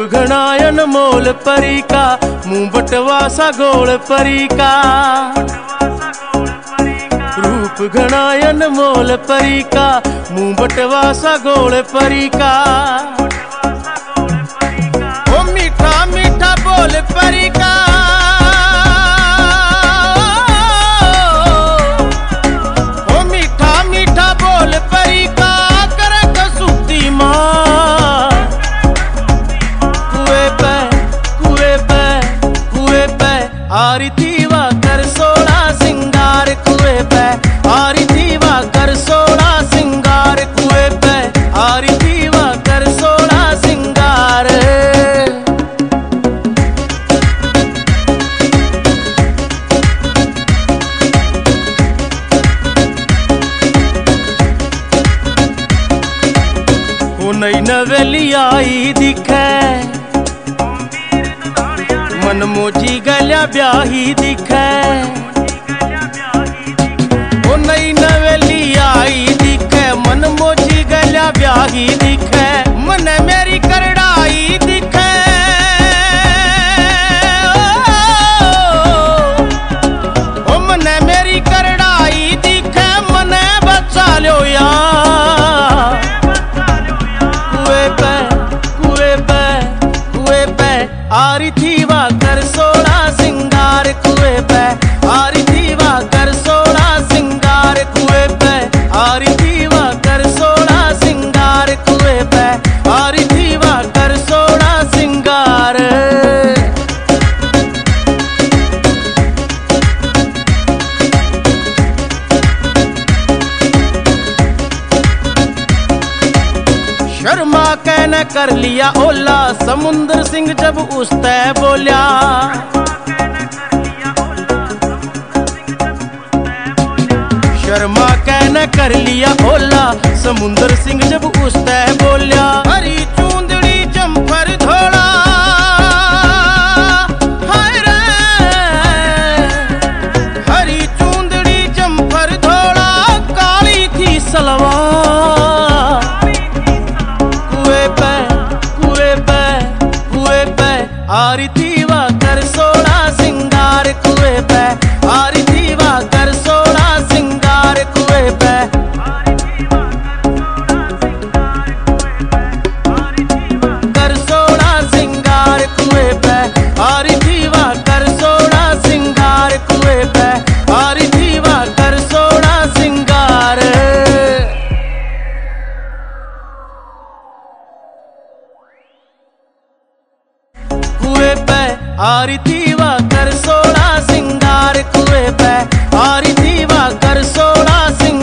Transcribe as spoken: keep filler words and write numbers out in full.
घनायन मोल परी का, मुंह बटवा सा गोल परी का। रूप घनायन मोल परी का, मुंह बटवा सा गोल परी का। ओ मीठा मीठा बोल परी का, ओ मीठा मीठा बोल परी का। कर कसूती माँ कुएं पे कुएं पे कुएं पे आरी थीवा कर सोना सिंगार। कुएं पे आरी थीवा कर सोना सिंगार। कुएं पे आरी थीवा कर सोना सिंगार। ओ नई नवेली आई दिखे, मन मोजी गल्या ब्याही दिखे। ओ नई नवेली आई दिखे, मन मोजी गल्या ब्याही दिखे। मन मेरी करड़ाई दिखे, ओ मन मेरी करड़ाई दिखे। मन बचा लो यार कुएं पे कुएं पे कुएं पे आरी थीवा कर सोना सिंगार। कुएं पे आरी थीवा कर सोना सिंगार। कुएं पे आरी थीवा कर सोना सिंगार। कुएं पे आरी थीवा कर सोना सिंगार। शर्मा कहने कर लिया ओला, समुंदर सिंह जब उसते बोलिया। शर्मा कहने कर लिया ओला, समुंदर सिंह जब उसते बोलिया। हरी चूंदड़ी जम्फर धोला, हाय रे हरी चूंदड़ी जम्फर धोला। काली थी सलवार कुएं पे कुएं पे कुएं पे आरी थीवा कर सोना सिंगार। कुएं पे आरी थीवा कर सोना सिंगार। कुएं पे कर सोना सिंगार। कुएं पे आरी थीवा कर सोना सिंगार। कुएं पे आरी थीवा कर सोना सिंगार। कुएं पे आरी थीवा कर सोना सिंगार। कुएं पे आरी थीवा कर सोना सिंगार।